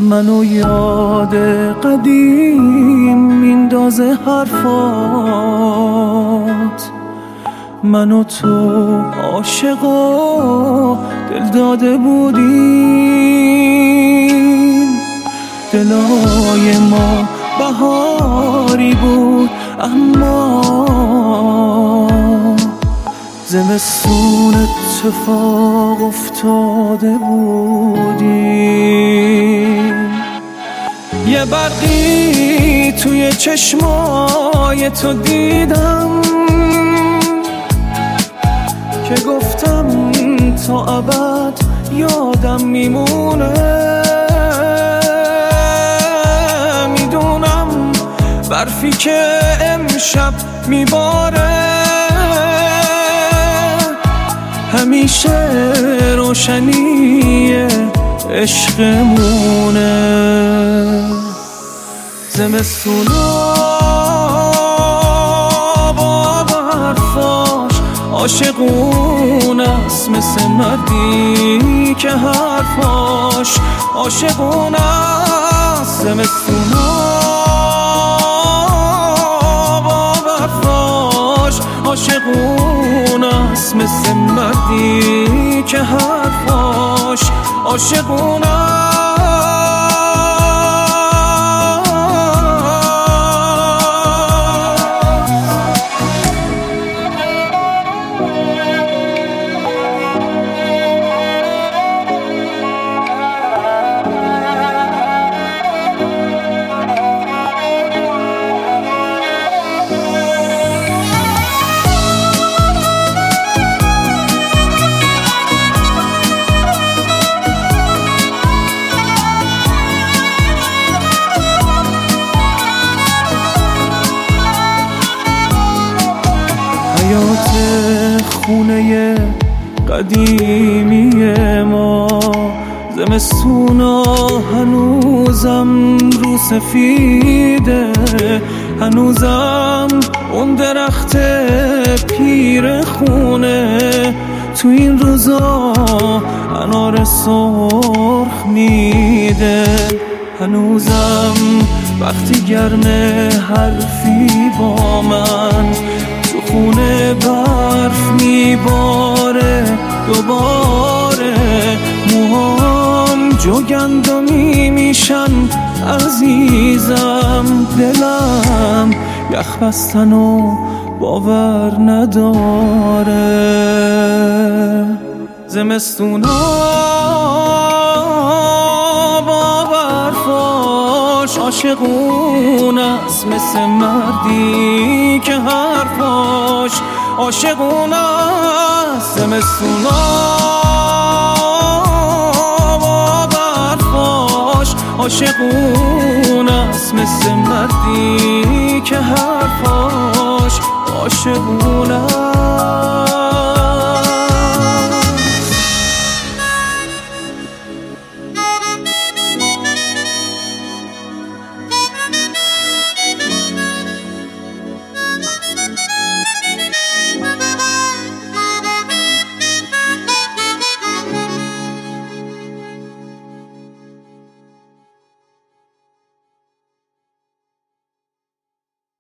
منو یاد قدیم میندازه حرفات، من و تو عاشقا دل داده بودیم، دلای ما بهاری بود اما زمستون اتفاق افتاده بودیم. یه برقی توی چشمای تو دیدم که گفتم تا ابد یادم میمونه، میدونم برفی که امشب میباره همیشه روشنی عشقمونه. زمستونا با برفاش عاشقون است، مثل مردی که حرفاش عاشقون است. زمستونا با برفاش عاشقون است، مثل مردی که حرفاش عاشقون است. حیات خونه قدیمی ما، زمستونا هنوزم رو سفیده، هنوزم اون درخت پیر خونه تو این روزا انار سرخ میده، هنوزم وقتی گرمه حرفی با من تو خونه برف میباره دوباره، موهام جوگندمی میشن عزیزم، دلم یخ بستن و باور نداره. زمستونا با برفاش عاشقون است، مثل مردی که حرفاش عاشقون است. زمستونا با برفاش عاشقون است، مثل مردی که حرفاش عاشقون است.